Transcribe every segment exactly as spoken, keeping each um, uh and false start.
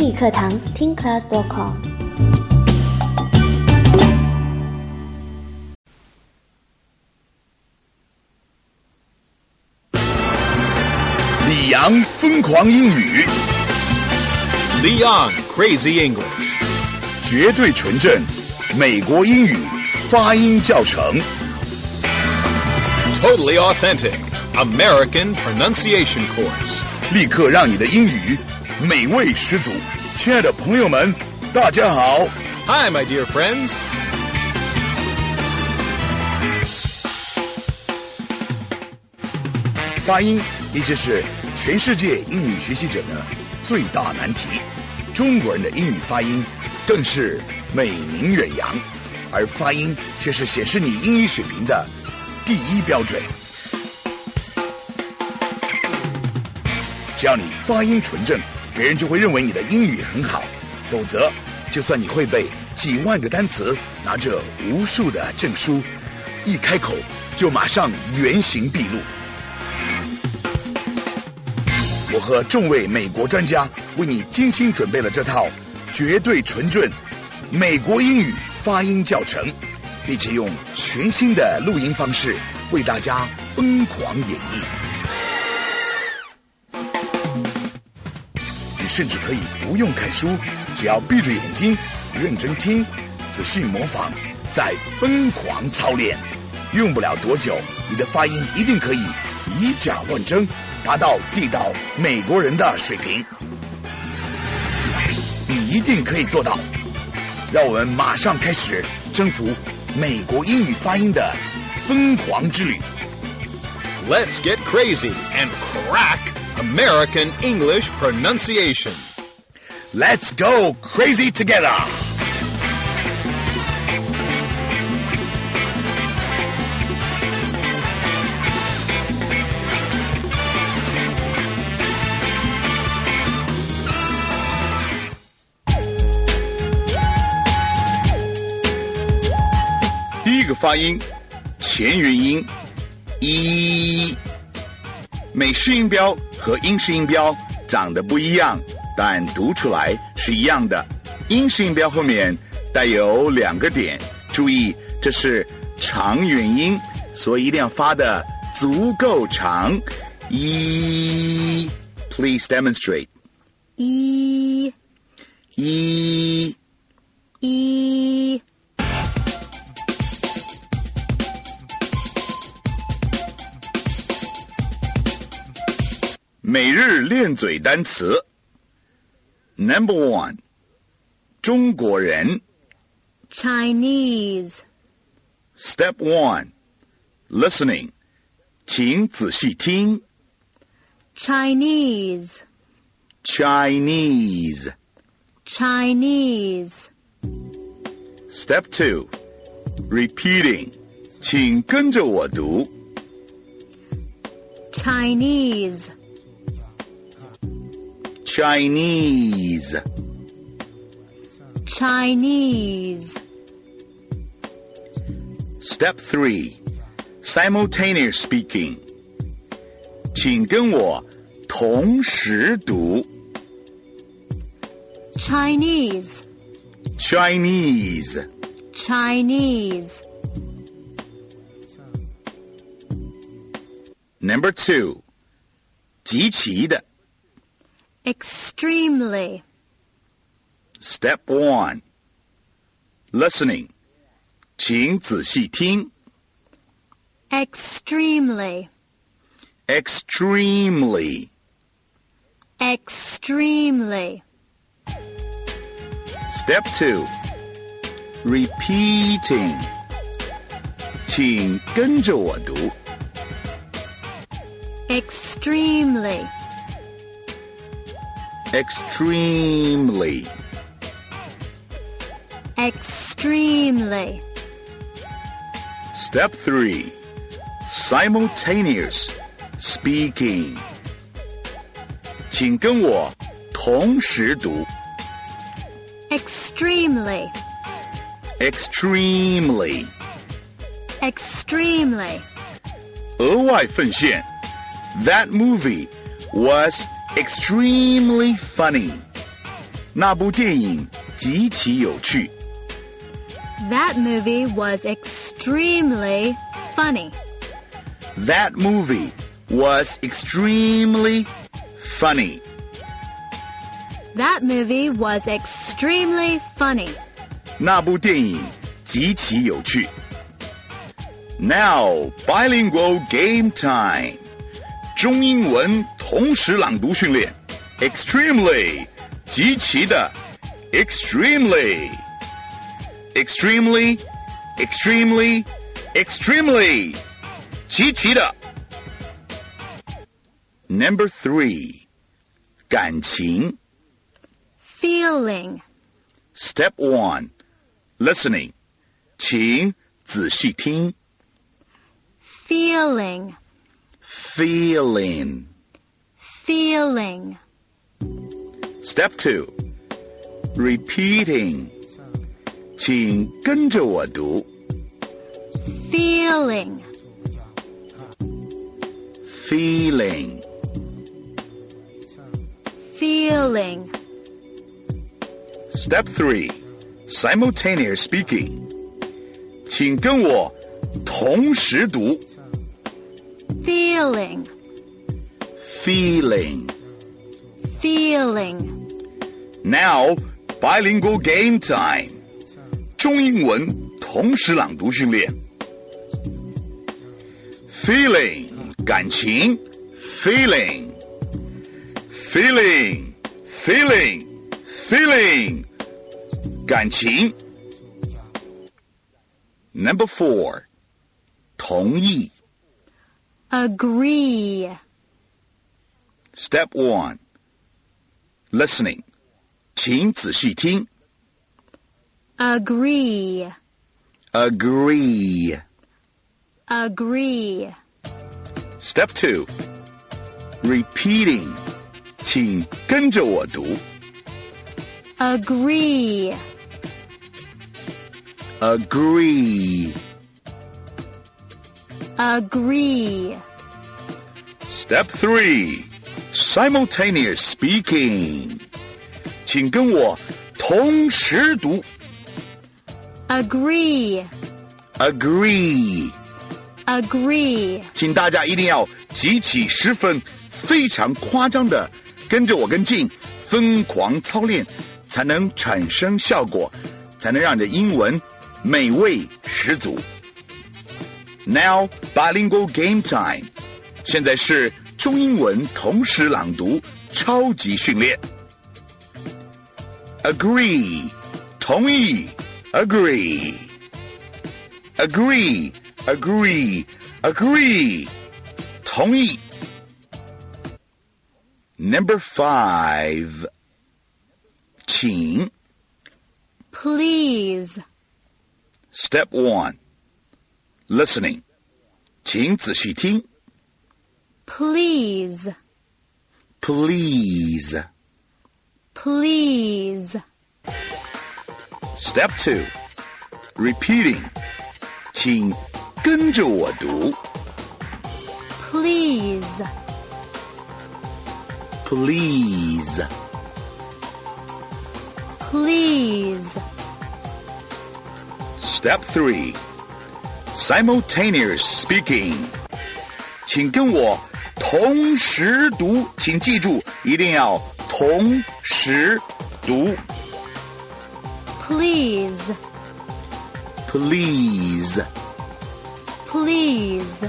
英语课堂听 class 点 com。 李阳疯狂英语 Leon Crazy English 绝对纯正美国英语发音教程 Totally authentic American pronunciation course 立刻让你的英语美味十足。亲爱的朋友们，大家好。 Hi, my dear friends. 发音一直是全世界英语学习者的最大难题，中国人的英语发音更是美名远扬，而发音却是显示你英语水平的第一标准。只要你发音纯正，别人就会认为你的英语很好，否则就算你会背几万个单词，拿着无数的证书，一开口就马上原形毕露。我和众位美国专家为你精心准备了这套绝对纯正美国英语发音教程，并且用全新的录音方式为大家疯狂演绎。你甚至可以不用看书，只要闭着眼睛认真听，仔细模仿，再疯狂操练，用不了多久，你的发音一定可以以假乱真，达到地道美国人的水平。你一定可以做到。让我们马上开始征服美国英语发音的疯狂之旅。 Let's get crazy and crack American English pronunciation. Let's go crazy together. 第一个发音，前元音一，美式音标和英式音标长得不一样，但读出来是一样的。英式音标后面带有两个点，注意这是长元音，所以一定要发的足够长。一 ，Please demonstrate. 一一一每日练嘴单词 Number one 中国人 Chinese Step one Listening 请仔细听 Chinese Chinese Chinese Step two Repeating 请跟着我读 Chinese Chinese Chinese Step three Simultaneous speaking 请跟我同时读 Chinese Chinese Chinese Number two 极其的 Extremely Step one Listening 请仔细听 Extremely Extremely Extremely Step two Repeating 请跟着我读 Extremely Extremely Extremely Step three Simultaneous speaking 请跟我同时读 Extremely Extremely Extremely 额外奉献 That movie was extremely funny 那部电影极其有趣。 That movie was extremely funny. That movie was extremely funny. That movie was extremely funny. 那部电影极其有趣。Now, bilingual game time. 中英文同时朗读训练。Extremely, 极其的。Extremely, extremely, extremely, extremely, 极其的。Number three, 感情。 Feeling. Step one, listening. 请仔细听。 Feeling. Feeling. Feeling. Step two, repeating. 请跟着我读。 Feeling. Feeling. Feeling. Step three, simultaneous speaking. 请跟我同时读。 Feeling. Feeling. Feeling. Now, bilingual game time. 中英文同时朗读训练。Feeling, 感情。Feeling. Feeling. Feeling. Feeling. 感情。Number four, 同意。 Agree. Step one, listening. 请仔细听。 Agree. Agree. Agree. Step two, repeating. 请跟着我读。 Agree. Agree. Agree. Step three, simultaneous speaking. 请跟我同时读。 Agree. Agree. Agree. 请大家一定要极其十分非常夸张的跟着我跟静疯狂操练，才能产生效果，才能让你的英文美味十足。Now, bilingual game time. 现在是中英文同时朗读超级训练。Agree, 同意。Agree. Agree, agree, agree. 同意。Number five, 请。 Please. Step one, listening. 请仔细听。 Please. Please. Please. Step two, repeating. 请跟着我读。 Please. Please. Please. Step three, simultaneous speaking. 请跟我同时读，请记住，一定要同时读。 Please. Please. Please.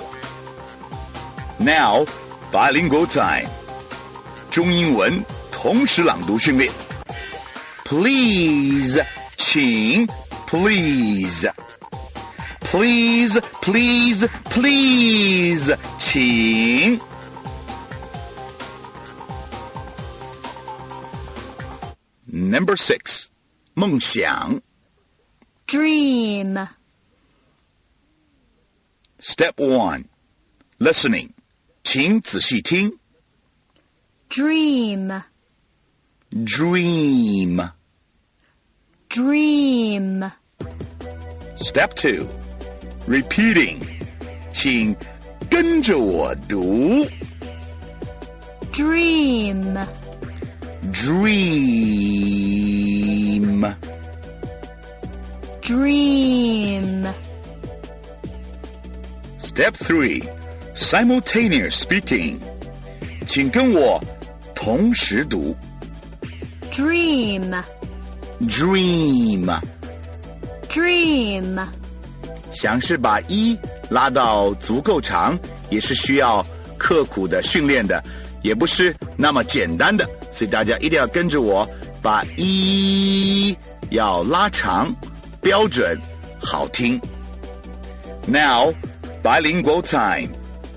Now, bilingual time. 中英文同时朗读训练。Please, 请 please. Please, please, please, 请。Number six, 梦想。 Dream. Step one, listening. 请仔细听。 Dream. Dream. Dream. Step two, repeating. 请跟着我读。 Dream. dream, dream. Step three, simultaneous speaking. 请跟我同时读 dream, dream. dream. 想是把一拉到足够长，也是需要刻苦的训练的，也不是那么简单的，所以大家一定要跟着我，把一要拉长，标准，好听。Now, bilingual time.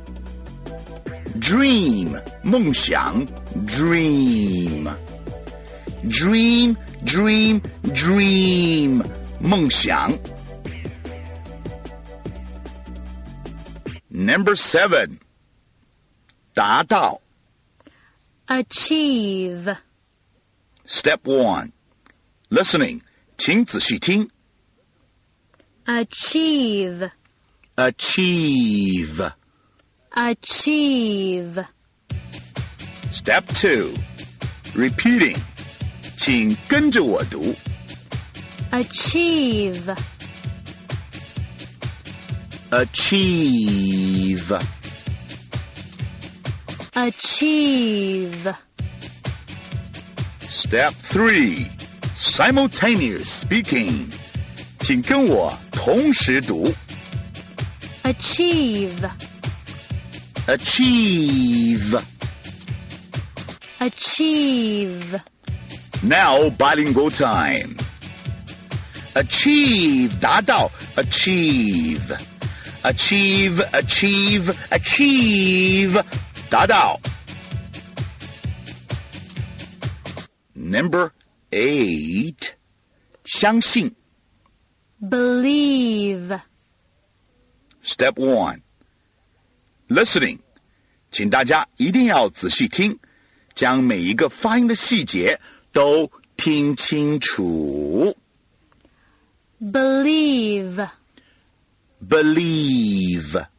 Dream, 梦想 dream. Dream, dream, dream, 梦想。Number seven, 达到 achieve, Step one, listening, 请仔细听 achieve, Achieve. achieve, Step two, repeating, 请跟着我读 achieve, Achieve. achieve, Step three, simultaneous speaking, 请跟我同时读 achieve, Achieve. achieve, Now bilingual time. Achieve, 达到 achieve. Achieve, achieve, achieve, 达到 Number eight, 相信 believe, Step one, listening, 请大家一定要仔细听，将每一个发音的细节都听清楚。 believe, Believe.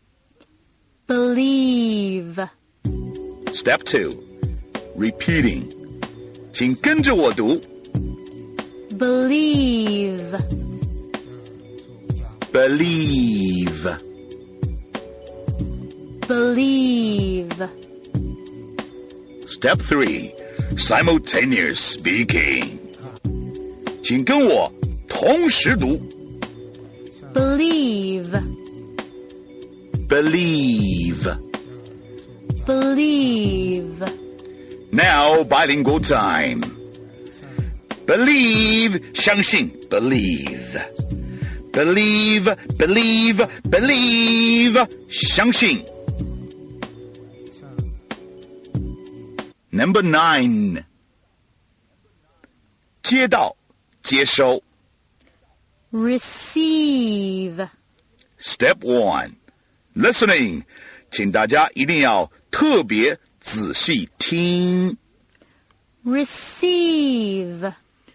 believe, Step two, repeating, 请跟着我读 believe, Believe. believe, Step three, simultaneous speaking, 请跟我同时读 believe, Believe. believe, Now bilingual time. Believe, 相信 believe. Believe, believe, believe, 相信 Number nine, 接到接收 receive, Step one, listening, 请大家一定要特别仔细听 receive,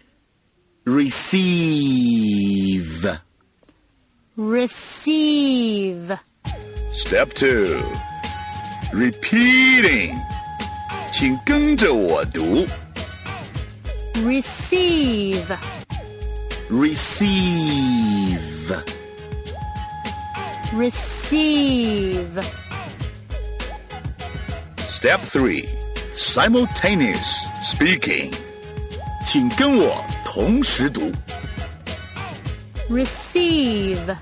Receive. receive, Step two, repeating, 请跟着我读 receive, Receive. receive, Step three, simultaneous speaking, 请跟我同时读 receive,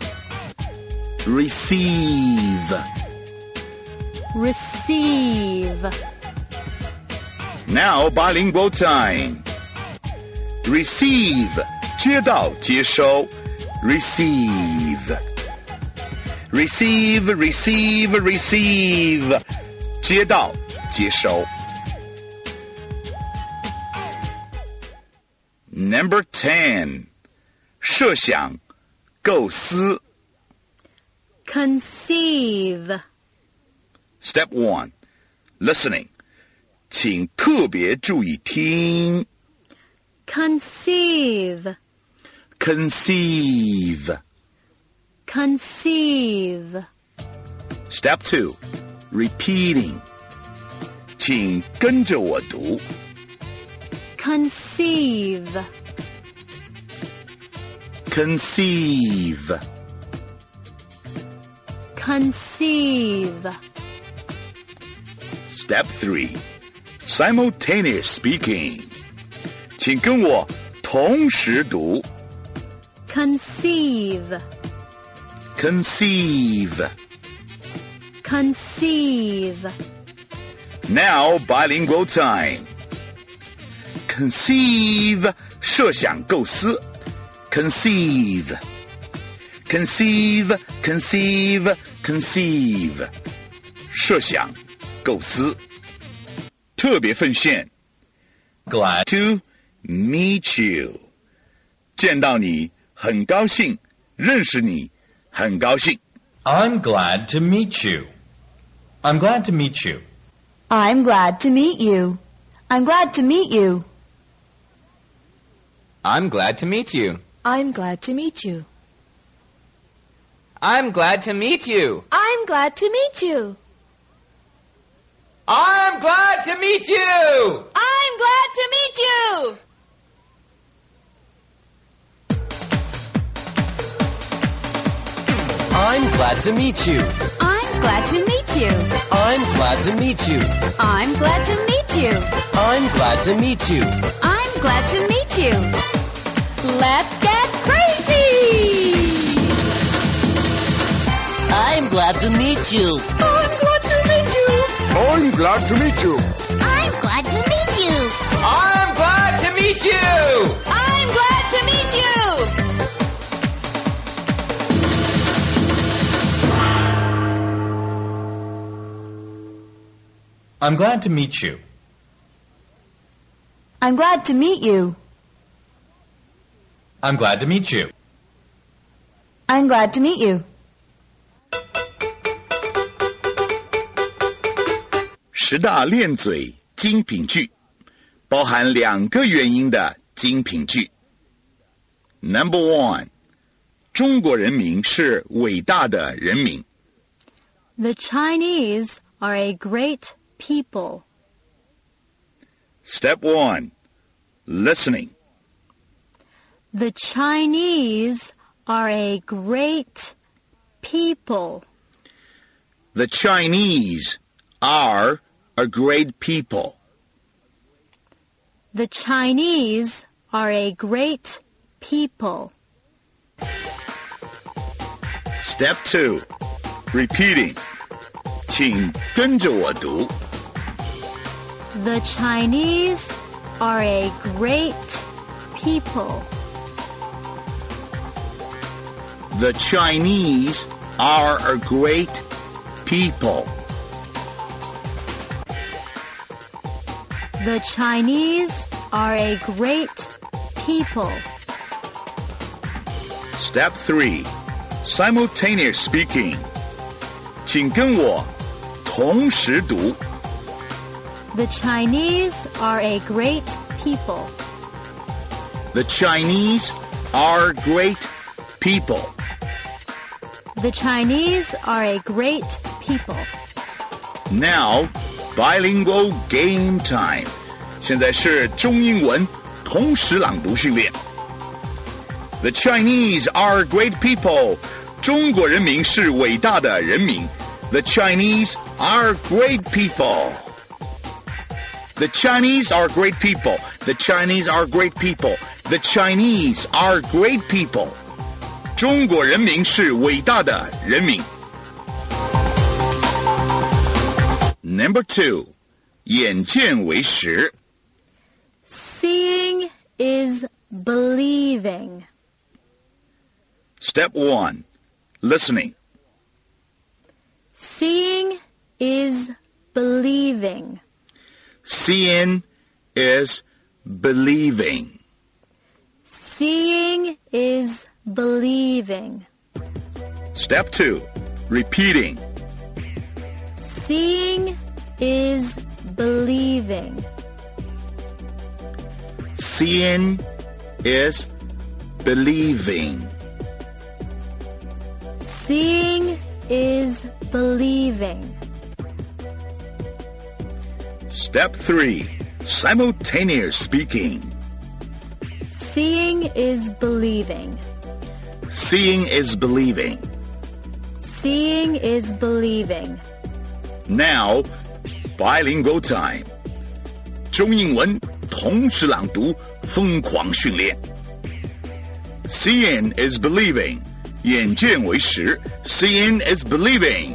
Receive. receive, Now bilingual time. Receive, 接到接收 Receive. Receive, receive, receive, 接到接收 Number ten, 设想构思 conceive, Step one, listening, 请特别注意听 conceive, Conceive. conceive, Step two, repeating, 请跟着我读 conceive, conceive, conceive. Step three, simultaneous speaking. 请跟我同时读 conceive, conceive. conceive, Now bilingual time. Conceive 设想构思 conceive, conceive, conceive, conceive 设想构思特别奉献 Glad to meet you 见到你很高兴认识你很高兴 I'm glad to meet you. I'm glad to meet you. I'm glad to meet you. I'm glad to meet you. I'm glad to meet you. I'm glad to meet you. I'm glad to meet you. I'm glad to meet you. I'm glad to meet you. I'm glad to meet you. I'm glad to meet you. I'm glad to meet you. I'm glad to meet you. I'm glad to meet you. I'm glad to meet you. I'm glad to meet you. Let's get crazy! I'm glad to meet you. I'm glad to meet you. I'm glad to meet you I'm glad to meet you. I'm glad to meet you. I'm glad to meet you. I'm glad to meet you. I'm glad to meet you. I'm glad to meet you. I'm glad to meet you. 十大练嘴精品句包含两个元音的精品句 Number one 中国人民是伟大的人民 The Chinese are a great people. Step one Listening The Chinese are a great people. The Chinese are a great people. The Chinese are a great people. Step two Repeating 请跟着我读 The Chinese are a great people. The Chinese are a great people. The Chinese are a great people. Step three Simultaneous speaking 请跟我同时读 The Chinese are a great people. The Chinese are great people. The Chinese are a great people. Now, bilingual game time. 现在是中英文同时朗读训练。The Chinese are great people. 中国人民是伟大的人民。The Chinese are great people. The Chinese are great people. The Chinese are great people. The Chinese are great people. 中国人民是伟大的人民。Number two, 眼见为实。 Seeing is believing. Step one, listening. Seeing is believing. Seeing is believing. Seeing is believing. Step two, repeating. Seeing is believing. Seeing is believing. Seeing is believing. Step three, Simultaneous speaking. Seeing is believing. Seeing is believing. Seeing is believing. Now, bilingual time. 中英文同时朗读疯狂训练。Seeing is believing. 眼见为实。Seeing is believing.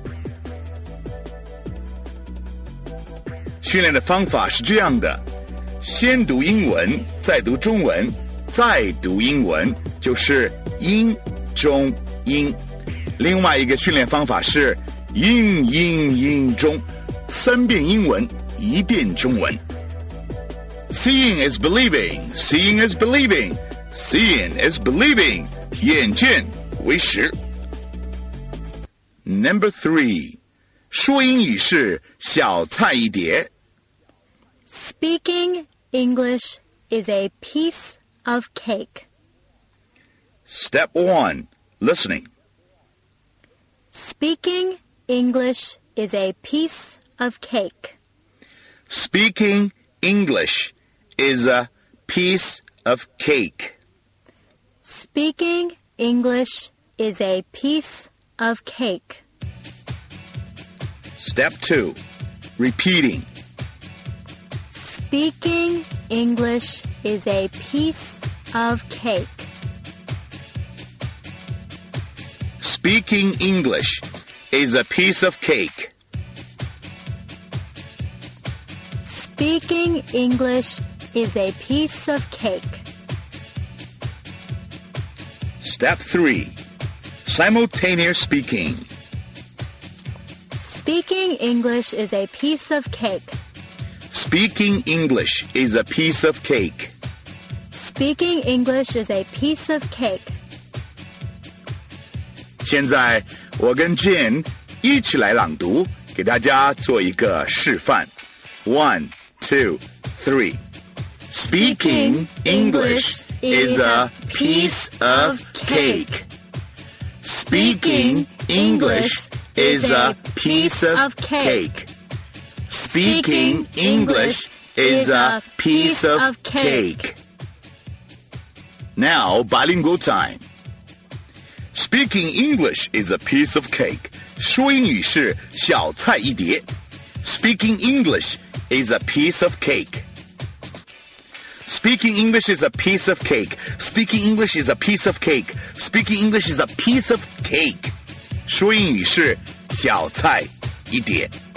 训练的方法是这样的：先读英文，再读中文，再读英文，就是英中英。另外一个训练方法是英英英中，三遍英文，一遍中文。Seeing is believing. Seeing is believing. Seeing is believing. 眼见为实。Number three. 说英语是小菜一碟。 Speaking English is a piece of cake. Step one. Listening. Speaking English is a piece of cake. Speaking English is a piece of cake. Speaking English is a piece of cake. Step two. Repeating. Speaking English is a piece of cake. Speaking English is a piece of cake. Speaking English is a piece of cake. Step three. Simultaneous speaking. Speaking English is a piece of cake. Speaking English is a piece of cake. Speaking English is a piece of cake. 现在我跟 Jane 一起来朗读，给大家做一个示范。One, two, three. Speaking English is a piece of cake. Speaking English is a piece of cake. Speaking English is a piece of cake. Now, bilingual time. Speaking English is a piece of cake. 说英语是小菜一碟。Speaking English is a piece of cake. Speaking English is a piece of cake. Speaking English is a piece of cake. Speaking English is a piece of cake. 说英语是小菜一碟。